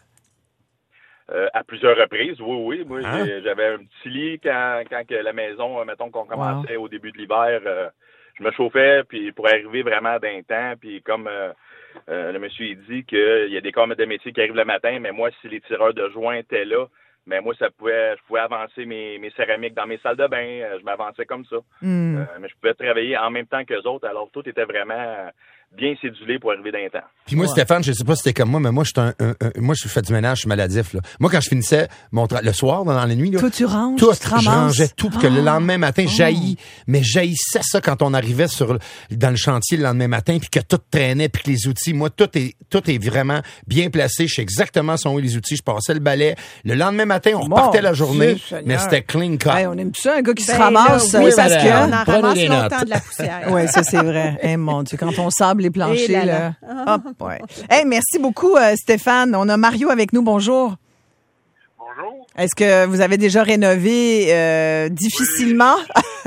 Euh, à plusieurs reprises, oui, oui. Moi, Hein? j'ai- j'avais un petit lit quand, quand que la maison, euh, mettons qu'on commençait au début de l'hiver, euh, je me chauffais, puis pour arriver vraiment d'un temps, puis comme euh, euh, le monsieur il dit qu'il y a des corps de métier qui arrivent le matin, mais moi, si les tireurs de joints étaient là, mais moi, ça pouvait, je pouvais avancer mes, mes céramiques dans mes salles de bain, euh, je m'avançais comme ça. Mm. Euh, mais je pouvais travailler en même temps qu'eux autres, alors tout était vraiment bien cédulé pour arriver d'un temps. Puis moi, Ouais. Stéphane, je sais pas si c'était comme moi, mais moi, je suis un, un- un- moi, je fais du ménage, je suis maladif, là. Moi, quand je finissais mon tra- le soir, dans la nuit, là. Toi, tu ranges, Tout, tu te ramasses. je rangeais tout pour que le Ah. lendemain matin, jaillit, mais jaillissait ça quand on arrivait sur, le- dans le chantier le lendemain matin, puis que tout traînait, puis que les outils, moi, tout est, tout est vraiment bien placé. Je sais exactement son où les outils. Je passais le balai. Le lendemain matin, on Mon repartait la journée, Dieu Seigneur. mais c'était clean cut. Hey, on aime ça, un gars qui se Ben ramasse, là, euh, oui, parce madame. que... On en Prenez ramasse des longtemps notes. de la poussière. Oui, ça c'est vrai. Eh mon Dieu, quand on sable les planchers, Eh là là. là. Hop, ouais. Hey, merci beaucoup, euh, Stéphane. On a Mario avec nous. Bonjour. Bonjour. Est-ce que vous avez déjà rénové euh, difficilement?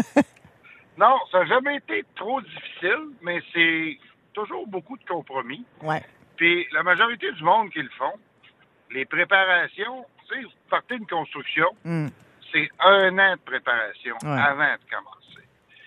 Non, ça n'a jamais été trop difficile, mais c'est toujours beaucoup de compromis. Ouais. Puis la majorité du monde qui le font, les préparations, tu sais, vous partez d'une construction, Mm. c'est un an de préparation Ouais. avant de commencer.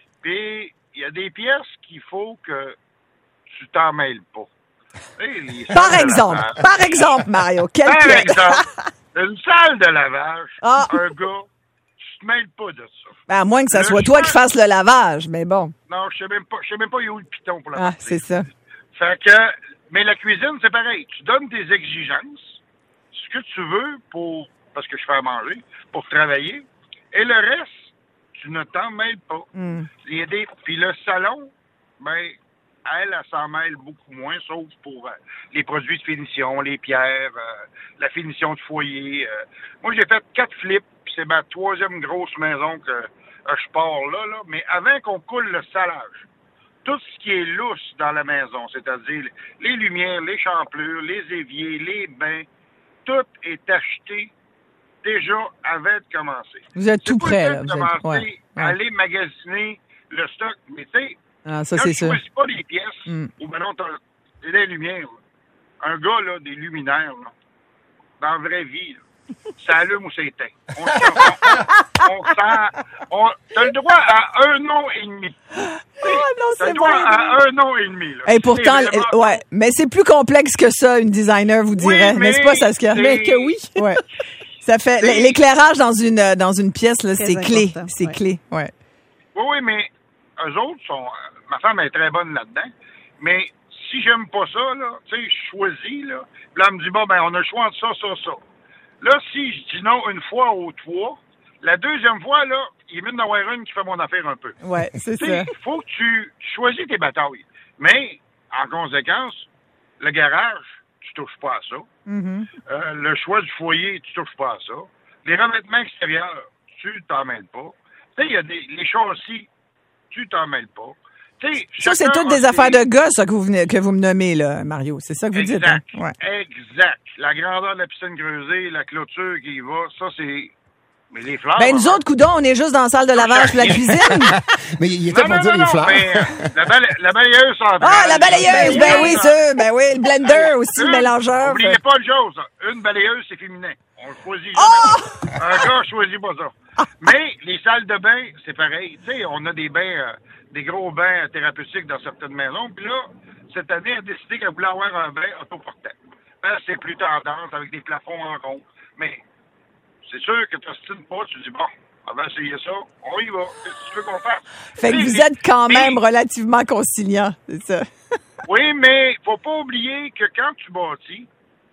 Puis il y a des pièces qu'il faut que tu t'en mêles pas. Tu sais, les Par salles de exemple, lavage. par exemple, Mario, quel Par pied- exemple, une salle de lavage, Ah. un gars, tu te mêles pas de ça. Ben, à moins que ça Le soit toi choix- qui fasses le lavage, mais bon. Non, je sais même pas, je sais même pas où est le piton pour la Ah, partie. c'est ça. Fait que, mais la cuisine, c'est pareil. Tu donnes tes exigences, ce que tu veux pour, parce que je fais à manger, pour travailler, et le reste, tu ne t'en mêles pas. Mm. Il y a des, puis le salon, ben, elle, elle s'en mêle beaucoup moins, sauf pour euh, les produits de finition, les pierres, euh, la finition de foyer. euh. Moi, j'ai fait quatre flips, puis c'est ma troisième grosse maison que euh, je pars là, là. Mais avant qu'on coule le salage, tout ce qui est lousse dans la maison, c'est-à-dire les lumières, les champlures, les éviers, les bains, tout est acheté déjà avant de commencer. Vous êtes C'est tout pas prêt, le là. temps Vous de êtes... commencer ouais. à Ouais. aller magasiner le stock. Mais tu sais, Ah, ça, quand c'est tu sûr. choisis pas les pièces, Mm. ou ben non, t'as t'as des lumières, là. Un gars, là, des luminaires, là, dans la vraie vie, là, ça allume ou ça éteint. On s'en- on, on s'en- on- t'as le droit à un an et demi. Ah, non, T'as c'est le droit bon. à un an et demi. Là. Et pourtant, C'est vraiment- euh, ouais, mais c'est plus complexe que ça, une designer vous Oui, dirait, mais n'est-ce pas, Saskia? c'est- Mais que oui. Ouais. Ça fait C'est- l'éclairage dans une euh, dans une pièce là, Très c'est clé, important, c'est ouais. clé. Ouais. Oui, oui, mais eux autres sont. euh, ma femme est très bonne là-dedans. Mais si j'aime pas ça, là, tu sais, je choisis, là. Puis là, elle me dit, bon, ben, on a le choix entre ça, ça, ça. Là, si je dis non une fois ou trois, la deuxième fois, là, il est mieux d'en avoir une qui fait mon affaire un peu. Ouais, c'est Tu ça. sais, il faut que tu choisis tes batailles. Mais, en conséquence, le garage, tu touches pas à ça. Mhm. Euh, le choix du foyer, tu touches pas à ça. Les revêtements extérieurs, tu t'en mêles pas. Tu sais, il y a des les châssis, tu t'en mêles pas. Tu sais, Ça, c'est chacun toutes a des ses- affaires de gars, ça, que vous venez, que vous me nommez, là, Mario. C'est ça que vous dites, hein? Exact. Ouais. Exact. La grandeur de la piscine creusée, la clôture qui y va, ça, c'est... Mais les fleurs... Ben, nous hein. autres, coudons, on est juste dans la salle de lavage et la cuisine. Mais il était Non, pour non, dire non, les non, fleurs. mais euh, la, bala- la balayeuse centrale... Ah, la balayeuse! Ben oui, ça. ça. Ben oui, le blender aussi, le Une- mélangeur. N'oubliez pas une chose, une balayeuse, c'est féminin. On le choisit jamais. Oh! Un gars choisit pas ça. Mais les salles de bain, c'est pareil. Tu sais, on a des bains, euh, des gros bains thérapeutiques dans certaines maisons. Puis là, cette année, elle a décidé qu'elle voulait avoir un bain autoportant. Ben, c'est plus tendance avec des plafonds en rond. Mais c'est sûr que tu n'ostines pas, tu dis, bon, on va essayer ça, on y va. Qu'est-ce que tu veux qu'on fasse? Fait que Tu sais, vous les- êtes quand les- même relativement conciliant, c'est ça. Oui, mais faut pas oublier que quand tu bâtis,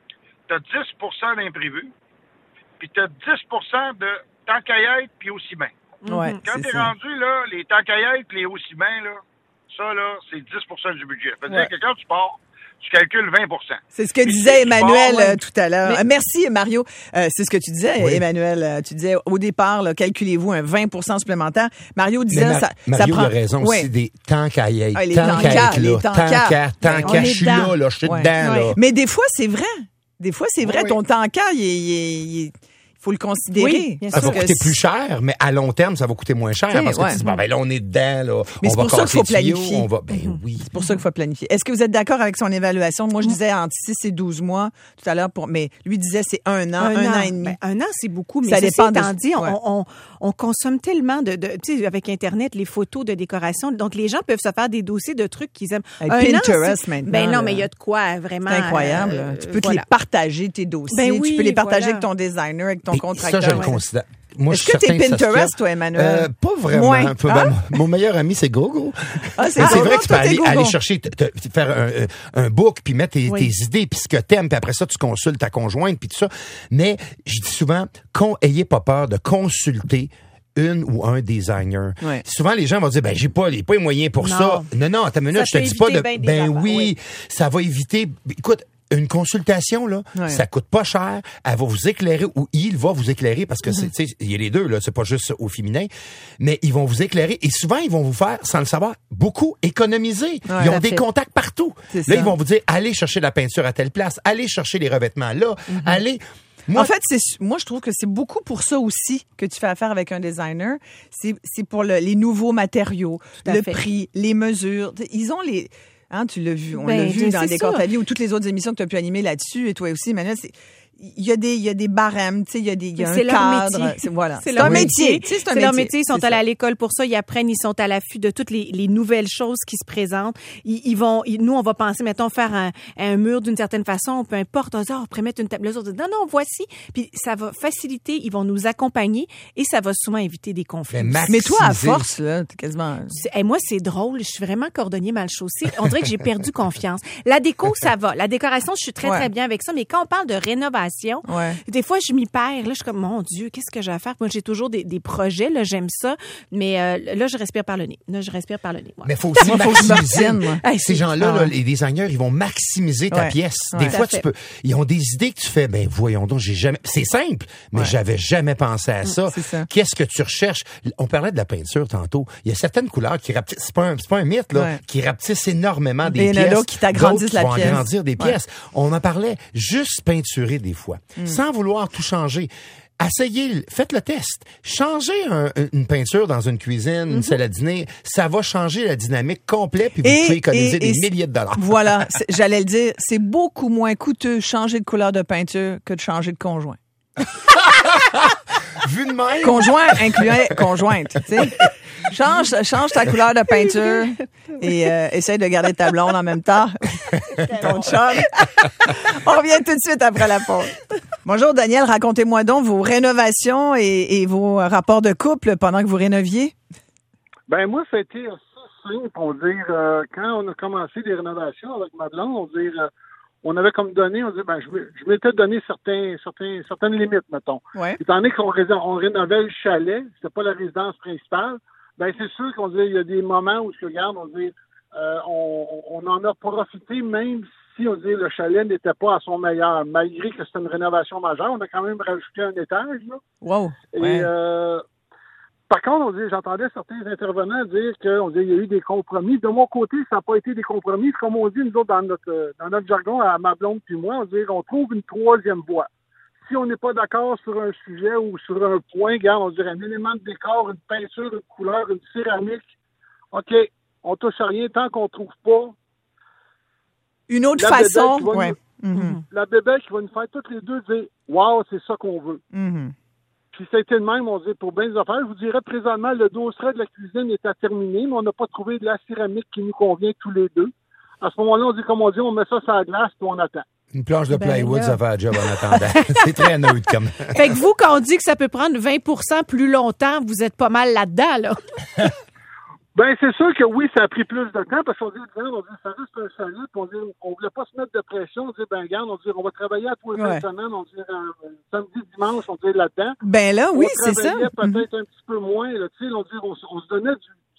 tu as dix pour cent d'imprévus, puis tu as dix pour cent de tant qu'à y être, puis aussi bien. Ouais, Quand c'est tu es ça. rendu, là, les tant qu'à y être, puis les aussi bien, là, ça, là, c'est dix pour cent du budget. Ça veut Ouais. dire que quand tu pars, tu calcules vingt pour cent. C'est ce que Mais disait c'est Emmanuel fort, ouais. euh, tout à l'heure. Mais- Euh, Merci, Mario. Euh, c'est ce que tu disais, Oui. Emmanuel. Euh, Tu disais, au départ, là, calculez-vous un vingt pour cent supplémentaire. Mario disait, Mais Mar- ça, Mario, ça prend... il a raison Ouais. aussi des tant qu'à y être, Ah, les tant tant qu'à qu'à, être les là, tant tant qu'à. qu'à, tant Ben, on qu'à, est je suis dedans. là, là, je suis Ouais. dedans, Ouais. là. Mais des fois, c'est vrai. Des fois, c'est vrai, Oui. ton temps cas, il, est- il, est- il, est- il faut le considérer. Oui, bien Ça va Parce que coûter c'est- plus cher, mais à long terme, ça va coûter moins cher. Tiens, Parce que ouais. tu dis, bon, ben là, on est dedans, là. Mais on c'est va pour ça qu'il casser faut le tuyau, planifier. On va, ben oui. C'est pour ça qu'il faut planifier. Est-ce que vous êtes d'accord avec son évaluation? Moi, je disais entre six et douze mois tout à l'heure, pour, mais lui disait c'est un an, un, an et demi. Ben, un an, c'est beaucoup, mais Ça ça dépend dépend de- dit, on, ouais. on, on consomme tellement de, de tu sais, avec Internet, les photos de décoration. Donc, les gens peuvent se faire des dossiers de trucs qu'ils aiment. Avec Un an, Pinterest, c'est- maintenant, Ben non, là. mais il y a de quoi, vraiment. C'est incroyable. euh, tu peux te voilà. les partager, tes dossiers. Ben tu oui, peux les partager voilà. avec ton designer, avec ton Et contracteur. ça, je le Ouais. considère. Moi, Est-ce je suis que t'es certain, Pinterest, Saskia, toi, Emmanuel? Euh, pas vraiment. Moins. Un peu. Hein? Ben, mon mon meilleur ami, c'est Google. Ah, c'est Mais c'est Google, vrai que tu peux toi, t'es aller, Google. aller chercher, te- te- faire un, un- un book, puis mettre tes, Oui. tes idées, puis ce que t'aimes, puis après ça, tu consultes ta conjointe, puis tout ça. Mais je dis souvent, qu'on ayez pas peur de consulter une ou un designer. Ouais. Souvent, les gens vont dire, ben, j'ai pas les, pas les moyens pour Non. ça. Non, non, attends une minute, Ça je te peut dis pas de, éviter bien des ben affaires, oui, oui. ça va éviter, écoute, une consultation, là, Ouais. ça coûte pas cher. Elle va vous éclairer, ou il va vous éclairer, parce que Mm-hmm. c'est, tu sais, il y a les deux, là, c'est pas juste au féminin. Mais ils vont vous éclairer, et souvent, ils vont vous faire, sans le savoir, beaucoup économiser. Ouais, ils ont tout à des fait. contacts partout. C'est Là, ça. ils vont vous dire, allez chercher la peinture à telle place, allez chercher les revêtements là, Mm-hmm. allez... Moi, En fait, c'est moi je trouve que c'est beaucoup pour ça aussi que tu fais affaire avec un designer. C'est c'est pour le- les nouveaux matériaux, Tout à le fait. prix, les mesures. Ils ont les hein, tu l'as vu, on Ben, l'a vu dans c'est Décor ça. ta vie ou toutes les autres émissions que tu as pu animer là-dessus et toi aussi Emmanuel, c'est il y a des il y a des barèmes, tu sais, il y a des il y a un C'est leur cadre, métier. c'est voilà, C'est c'est leur un métier. métier, tu sais, c'est un C'est leur métier. métier. Ils sont C'est allés ça. à l'école pour ça. Ils apprennent. Ils sont à l'affût de toutes les, les nouvelles choses qui se présentent. Ils, ils vont, ils- nous, on va penser, mettons, faire un, un mur d'une certaine façon. Peu importe. On va dire, oh, on pourrait mettre une table. Les autres disent, non, non, voici. Puis ça va faciliter. Ils vont nous accompagner et ça va souvent éviter des conflits. Mais Max- Mais toi à Maximisé. force là, t'es quasiment C'est- hey, moi, c'est drôle. Je suis vraiment cordonnier mal chaussé. On dirait que j'ai perdu confiance. La déco, ça va. La décoration, je suis très, Ouais. très bien avec ça. Mais quand on parle de rénovation, Ouais. des fois, je m'y perds. Là, je suis comme, mon Dieu, qu'est-ce que j'ai à faire? Moi, j'ai toujours des, des projets. Là, j'aime ça. Mais euh, là, je respire par le nez. Là, je respire par le nez. Ouais. Mais faut aussi Moi, faut que je me maximiser. retienne, moi. Hey, Ces c'est- gens-là, ah là, ouais. les designers, ils vont maximiser ta Ouais. pièce. Ouais. Des Tout à fois, fait. tu peux, ils ont des idées que tu fais, ben, voyons donc, j'ai jamais, c'est simple, mais Ouais. j'avais jamais pensé à ça. c'est ça. Qu'est-ce que tu recherches? On parlait de la peinture tantôt. Il y a certaines couleurs qui rapetissent, c'est pas un, c'est pas un mythe, là, Ouais. qui rapetissent énormément des Et il y en a pièces. d'autres qui t'agrandissent D'autres la vont pièce. agrandir des Ouais. pièces. On en parlait, juste peinturer des fois, Mm. sans vouloir tout changer. Essayez, faites le test. Changez un- une peinture dans une cuisine, Mm-hmm. une salle à dîner, ça va changer la dynamique complète, puis vous Et- pouvez économiser et- des et- milliers de dollars. Voilà, c'est- j'allais le dire, c'est beaucoup moins coûteux changer de couleur de peinture que de changer de conjoint. Vu de même, Conjoint incluant conjointe, tu sais. Change, change ta couleur de peinture et euh, essaye de garder ta blonde en même temps. Ton chum. On revient tout de suite après la pause. Bonjour Daniel, racontez-moi donc vos rénovations et, et vos rapports de couple pendant que vous rénoviez. Ben moi, ça a été assez simple, on va dire, euh, quand on a commencé les rénovations avec ma blonde, on va dire, euh, on avait comme donné, on dit, ben je, m'ai- je m'étais donné certains, certains, certaines limites, mettons. Ouais. Étant donné qu'on ré- on rénovait le chalet, c'était pas la résidence principale, ben c'est sûr qu'on dit, il y a des moments où, je regarde, on dit, euh, on, on en a profité, même si on dit le chalet n'était pas à son meilleur, malgré que c'était une rénovation majeure, on a quand même rajouté un étage, là. Wow. Et Ouais. euh, par contre, on dit, j'entendais certains intervenants dire qu'on dit, il y a eu des compromis. De mon côté, ça n'a pas été des compromis. Comme on dit, nous autres, dans notre, euh, dans notre jargon, à ma blonde puis moi, on dit qu'on trouve une troisième voie. Si on n'est pas d'accord sur un sujet ou sur un point, regarde, on dirait un élément de décor, une peinture, une couleur, une céramique. OK, on touche à rien tant qu'on ne trouve pas Une autre la façon. bébête qui va Ouais. nous- Mhm. la bébête qui va nous faire toutes les deux dire « Wow, c'est ça qu'on veut ». Mhm. Puis ça a été de même, on dit, pour bien des affaires. Je vous dirais, présentement, le dosseret de la cuisine est à terminer, mais on n'a pas trouvé de la céramique qui nous convient tous les deux. À ce moment-là, on dit, comme on dit, on met ça sur la glace puis on attend. une planche de Ben plywood, là. ça fait un job en attendant. C'est très neutre comme. Fait que vous, quand on dit que ça peut prendre vingt pour cent plus longtemps, vous êtes pas mal là-dedans, là. Ben, c'est sûr que oui, ça a pris plus de temps parce qu'on dit, on dit, ça reste un chalet, puis on dit, on voulait pas se mettre de pression. On dit, ben, regarde, on dit, on va travailler à tous les Ouais. fins de semaine, on dit, euh, samedi, dimanche, on dit là-dedans. Ben là, oui, on c'est ça. travaillait Mhm. peut-être un petit peu moins, là, tu sais, on dit, on, s- on se donnait du, du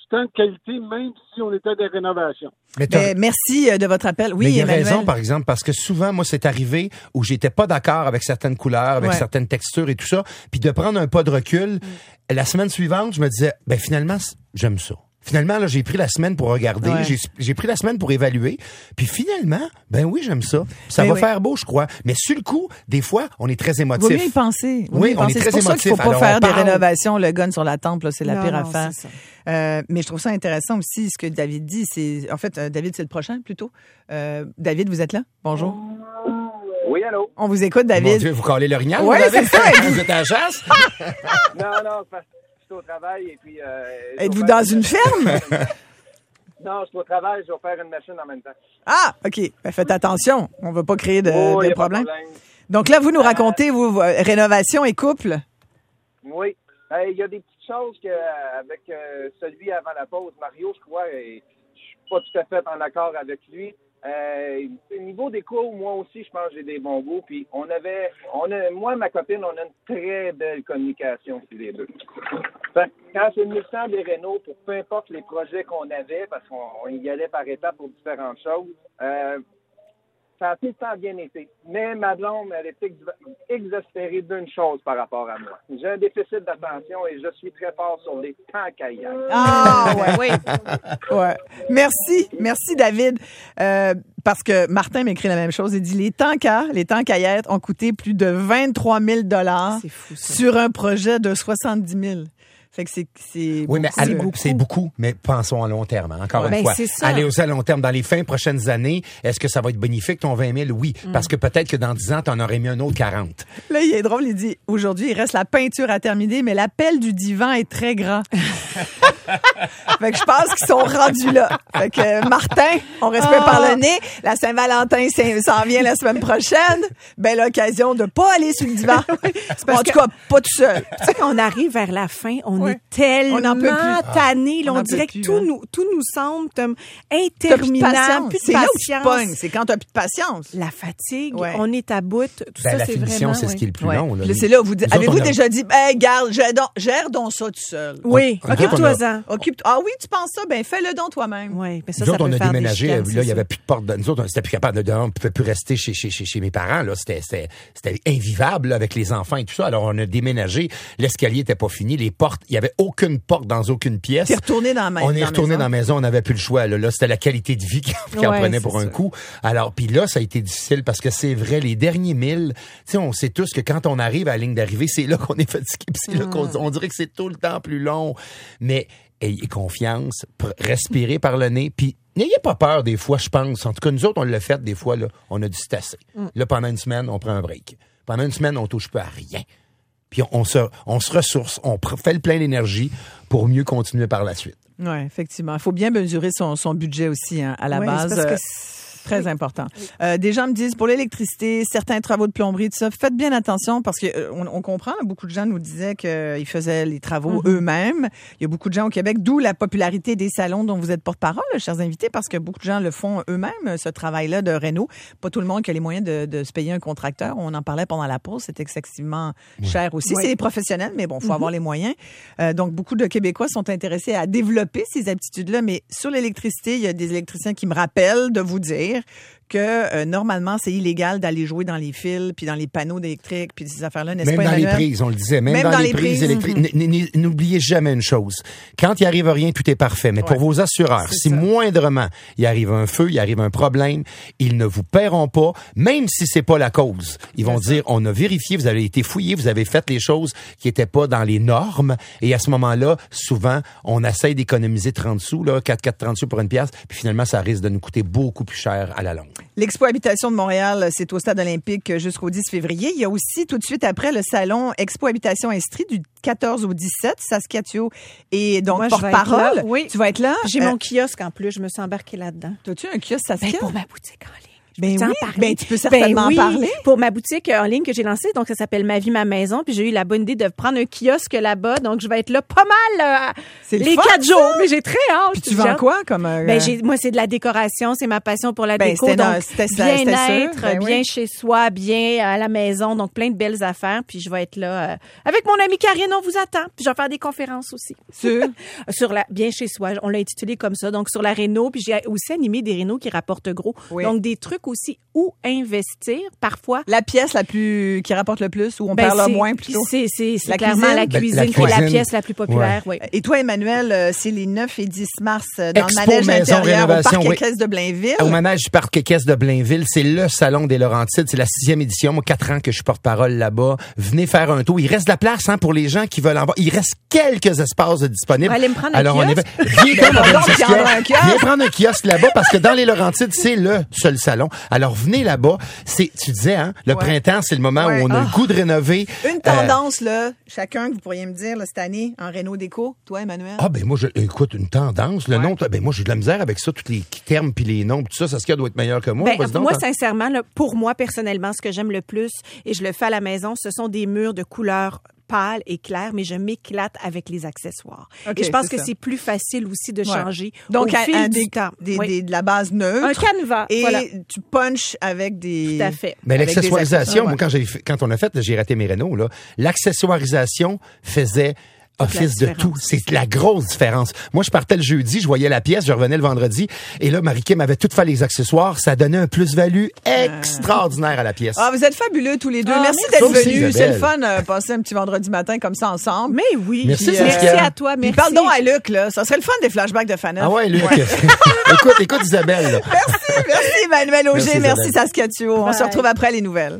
temps de qualité, même si on était des rénovations. Mais Ben, merci de votre appel. Oui, mais il y a Emmanuel. raison, par exemple, parce que souvent, moi, c'est arrivé où j'étais pas d'accord avec certaines couleurs, avec Ouais. certaines textures et tout ça, puis de prendre un pas de recul. Mm. La semaine suivante, je me disais, ben finalement, j'aime ça. Finalement, là, j'ai pris la semaine pour regarder, Ouais. j'ai, j'ai pris la semaine pour évaluer, puis finalement, ben oui, j'aime ça. Ça Mais va oui. faire beau, je crois. Mais sur le coup, des fois, on est très Vaut émotif. mieux y penser. Vaut Oui, mieux y on est penser. très C'est pour ça qu'il faut émotif. pas Alors, faire on des parle- rénovations, le gun sur la tempe, là, c'est la Non, pire non, affaire. c'est ça. Euh, mais je trouve ça intéressant aussi, ce que David dit. C'est, en fait, euh, David, c'est le prochain, plutôt. Euh, David, vous êtes là? Bonjour. Oui, allô? On vous écoute, Mon David. Dieu, vous collez l'orignal? Ouais, vous avez? c'est ça. Vous êtes à la chasse? Non, non, parce que je suis au travail et puis... Euh, je Êtes-vous vais faire dans une ferme? Non, je suis au travail, je vais faire une machine en même temps. Ah, OK. Ben, faites attention. On ne veut pas créer de, Oh, de y a pas de problème. problème. Donc là, vous nous racontez vos, vos rénovations et couples. Oui. Il y a des petites choses que euh, avec euh, celui avant la pause, Mario, je crois, et je suis pas tout à fait en accord avec lui. Euh, au niveau des cours, moi aussi, je pense que j'ai des bons goûts. Puis on avait, on a, moi et ma copine, on a une très belle communication tous les deux. Fait que quand c'est le temps des rénaux, pour peu importe les projets qu'on avait, parce qu'on on y allait par étapes pour différentes choses, euh, ça a tout le temps bien été. Mais ma blonde, elle est ex- exaspérée d'une chose par rapport à moi. J'ai un déficit d'attention et je suis très fort sur les temps caillasses. Ah, ouais, oui. Ouais. Merci. Merci, David. Euh, parce que Martin m'écrit la même chose. Il dit, les tankas, les tankaillettes ont coûté plus de vingt-trois mille dollars C'est fou, ça. sur un projet de soixante-dix mille. Fait que c'est, c'est, Oui, mais c'est à- beaucoup. c'est beaucoup, mais pensons à long terme. hein. Encore Ouais. une Ben, fois, c'est ça. allez aussi à long terme. Dans les fins prochaines années, est-ce que ça va être bénéfique ton vingt mille? Oui, Mm. parce que peut-être que dans dix ans, tu en aurais mis un autre quarante. Là, il est drôle, il dit, aujourd'hui, il reste la peinture à terminer, mais l'appel du divan est très grand. Fait que je pense qu'ils sont rendus là. Fait que euh, Martin, on respire Ah. par le nez. La Saint-Valentin s'en s'en vient la semaine prochaine. Belle occasion de pas aller sur le divan. parce en tout que- cas, pas tout seul. Tu sais, quand on arrive vers la fin, on Ouais. est tellement On n'en peut plus. tanné. là, On on n'en dirait peut plus, que tout hein. nous, tout nous semble comme T'as plus de interminable. patience. Plus de C'est là où tu patience. pognes. C'est quand t'as plus de patience. La fatigue, Ouais. on est à bout. Tout Ben, ça, la c'est finition, vraiment... c'est ce ouais. qui est le plus Ouais. long. Là. Là, c'est là où vous dites, Nous autres, avez-vous on a- déjà dit, hey, garde, gère donc, gère donc ça tout seul. Oui, On- occupe-toi-en. Occupe, ah oui, tu penses ça? Ben, fais-le donc toi-même. Oui, mais ça, Nous ça autres, on peut a faire des déménagé. chicanes, Là, c'est il y avait ça. plus de porte. De... Nous autres, on n'était plus capable de. On ne pouvait plus rester chez, chez, chez, chez mes parents. Là. C'était, c'était, c'était invivable là, avec les enfants et tout ça. Alors, on a déménagé. L'escalier était pas fini. Les portes, il y avait aucune porte dans aucune pièce. T'es retourné dans la maison. On est retourné dans la maison, on n'avait plus le choix. Là, là c'était la qualité de vie qui, qui en Ouais, prenait c'est pour un ça. coup. Alors, puis là, ça a été difficile parce que c'est vrai, les derniers milles, tu sais, on sait tous que quand on arrive à la ligne d'arrivée, c'est là qu'on est fatigué, puis c'est là qu'on on dirait que c'est tout le temps plus long. Mais ayez confiance, pr- respirez par le nez, puis n'ayez pas peur des fois, je pense. En tout cas, nous autres, on l'a fait des fois, là, on a dit c'est assez. Là, pendant une semaine, on prend un break. Pendant une semaine, on touche pas à rien. Puis on, on se, on se ressource, on pr- fait le plein d'énergie pour mieux continuer par la suite. Oui, effectivement. Il faut bien mesurer son, son budget aussi hein, à la Ouais, base. c'est parce que Euh, Très important. Euh, des gens me disent, pour l'électricité, certains travaux de plomberie, tout ça, faites bien attention parce que euh, on, on comprend, là, beaucoup de gens nous disaient qu'ils faisaient les travaux Mm-hmm. eux-mêmes. Il y a beaucoup de gens au Québec, d'où la popularité des salons dont vous êtes porte-parole, chers invités, parce que beaucoup de gens le font eux-mêmes, ce travail-là de réno. Pas tout le monde qui a les moyens de, de se payer un contracteur. On en parlait pendant la pause, c'est excessivement cher aussi. Oui. C'est professionnel, mais bon, faut avoir les moyens. Euh, donc, beaucoup de Québécois sont intéressés à développer ces aptitudes-là, mais sur l'électricité, il y a des électriciens qui me rappellent de vous dire que euh, normalement, c'est illégal d'aller jouer dans les fils, puis dans les panneaux électriques, puis ces affaires-là, n'est-ce Même pas, dans les Emmanuel? prises, on le disait, même, Même dans, dans les, les prises, prises, électriques. mm-hmm. N- n- N'oubliez jamais une chose. Quand il arrive rien, tout est parfait. Mais pour Ouais. vos assureurs, C'est si ça. moindrement il arrive un feu, il arrive un problème, ils ne vous paieront pas, même si c'est pas la cause. Ils vont dire, on a vérifié, vous avez été fouillé, vous avez fait les choses qui étaient pas dans les normes. Et à ce moment-là, souvent, on essaye d'économiser trente sous, là, quatre, quatre, trente sous pour une pièce, puis finalement, ça risque de nous coûter beaucoup plus cher à la longue. L'Expo Habitation de Montréal, c'est au Stade olympique jusqu'au dix février. Il y a aussi tout de suite après le salon Expo Habitation Estrie du quatorze au dix-sept, Saskatchew et donc Moi, je vais être porte-parole. là, oui. Tu vas être là? J'ai Euh, mon kiosque en plus, je me suis embarquée là-dedans. T'as-tu un kiosque Ben, Saskia? pour ma boutique en ligne. Ben peux oui, en parler? ben tu peux certainement Ben oui, en parler. Pour ma boutique en ligne que j'ai lancée, donc ça s'appelle Ma vie, ma maison, puis j'ai eu la bonne idée de prendre un kiosque là-bas, donc je vais être là pas mal euh, C'est le les fun, quatre ça. jours, mais j'ai très hâte. Puis tu J'ai vends hâte. quoi comme euh, Ben j'ai, moi c'est de la décoration, c'est ma passion pour la Ben, déco, c'était dans- donc c'était ça, c'était bien-être, sûr. Ben oui. bien chez soi, bien à la maison, donc plein de belles affaires, puis je vais être là euh, avec mon amie Karine, on vous attend, puis je vais faire des conférences aussi. Sur? Sur la bien chez soi, on l'a intitulé comme ça, donc sur la réno, puis j'ai aussi animé des rénos qui rapportent gros, Oui. donc des trucs aussi où investir parfois. La pièce la plus qui rapporte le plus ou on Ben, perd le c'est- moins plutôt? C'est, c'est, c'est La clairement cuisine? la Ben, cuisine, la qui est la cuisine. pièce la plus populaire. Oui. Et toi, Emmanuel, euh, c'est les neuf et dix mars euh, dans Expo le manège Maison intérieur au Rénovation, Parc oui. Équestre de Blainville. Au manège du Parc Équestre de Blainville, c'est le salon des Laurentides. C'est la sixième édition. Moi, quatre ans que je suis porte-parole là-bas. Venez faire un tour. Il reste de la place hein, pour les gens qui veulent en voir. Il reste quelques espaces disponibles. On va aller me prendre un Alors, on kiosque. est... Viens Ben, prendre, donc, un prendre un kiosque. Viens prendre un kiosque là-bas parce que dans les Laurentides, c'est le seul salon. Alors, venez là-bas. C'est, tu disais, hein, le Ouais. printemps, c'est le moment Ouais. où on a Ah. le goût de rénover. Une Euh, tendance, là, chacun que vous pourriez me dire là, cette année en réno déco. Toi, Emmanuel? Ah ben moi je écoute une tendance le Ouais. nom ben moi j'ai de la misère avec ça tous les termes puis les noms puis tout ça Saskia doit être meilleur que moi. Ben, Vas-y donc, moi, hein. sincèrement, là, pour moi, personnellement, ce que j'aime le plus, et je le fais à la maison, ce sont des murs de couleur pâle et claire, mais je m'éclate avec les accessoires. OK, et je pense c'est que ça. c'est plus facile aussi de Ouais. changer Donc, au un- fil un du des- temps. des- Oui. des- de la base neutre. Un canevas, Et voilà. tu punches avec des... Tout à fait. Mais avec des l'accessoirisation, accessoires, moi ouais. quand j'ai fait- quand on a fait j'ai raté mes rénaux là, l'accessoirisation faisait office de différence. tout. C'est la grosse différence. Moi, je partais le jeudi, je voyais la pièce, je revenais le vendredi, et là, Marie-Kim avait tout fait les accessoires. Ça donnait un plus-value extraordinaire à la pièce. Ah, vous êtes fabuleux tous les deux. Ah, merci merci. d'être Toi aussi, venus. Isabelle. C'est le fun euh, passer un petit vendredi matin comme ça ensemble. Mais oui. Merci, Puis, Saskia. merci à toi. Puis Merci. parle donc à Luc, là. Ça serait le fun des flashbacks de Faneuf. Ah ouais, Luc. écoute, écoute Isabelle. Là. Merci, merci Emmanuel Auger, Merci, merci, Isabelle. Saskia Thuot. On se Bye. retrouve après les nouvelles.